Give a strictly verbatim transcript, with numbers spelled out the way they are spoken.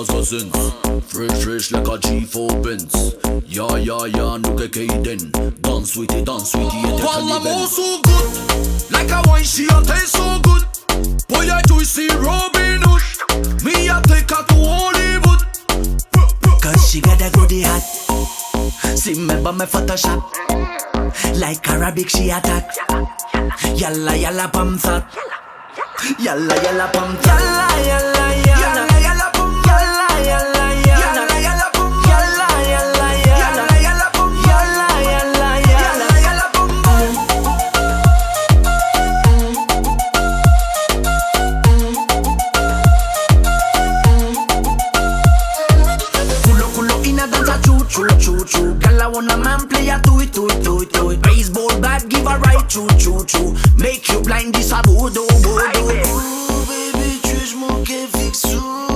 så syns. Fresh fresh like a G four Benz. Ja ja ja, nu kan Kaden. Dans sweetie, dans sweetie, jag kan Walla ge må så good. Like a wine, she a taste so good. Boy I do see Robin Hood. Me a take her to Hollywood. Cause she got a goodie hat. See me but me Photoshop. Like Arabic she attack. Yalla yalla pam fat. Yalla yalla pam yalla yalla yalla yalla pam yalla yalla yalla yalla pam yalla yalla yalla yalla pam yalla yalla yalla yalla pam. Culo culo inna danza choo choo choo choo. Girl I wanna man play a do it do it do it do it. Baseball bat give a right choo choo choo. Make you blind this a voodoo voodoo. Baby, tu es mon Kevin Sou.